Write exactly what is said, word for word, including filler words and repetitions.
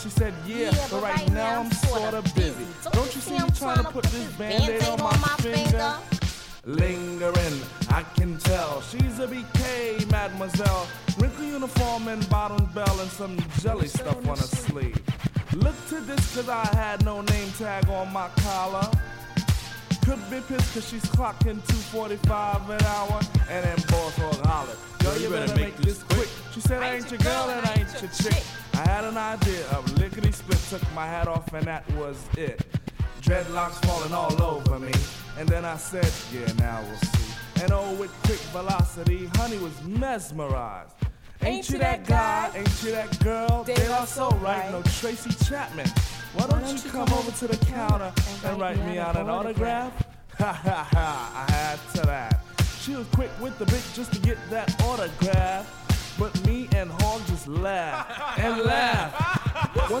She said, yeah, Yeah, but right now I'm sorta busy. Don't you see me trying to put this band-aid on my finger? Lingering, I can tell she's a B K, mademoiselle. Wrinkly uniform and bottom bell and some jelly stuff on her sleeve. Look to this cause I had no name tag on my collar. Could be pissed cause she's clocking two forty-five an hour. And then boss hog hollered, yo, you better make this quick. She said, I ain't your girl and I ain't your chick. I had an idea of lickety split, took my hat off and that was it. Dreadlocks falling all over me. And then I said, yeah, now we'll see. And oh, with quick velocity, honey was mesmerized. Ain't you that guy? Ain't you that girl? They are so right. No Tracy Chapman. Why don't you come over to the counter and write me out an autograph? Ha ha ha, I had to that. She was quick with the bit just to get that autograph. But me and Hog just laughed and laughed.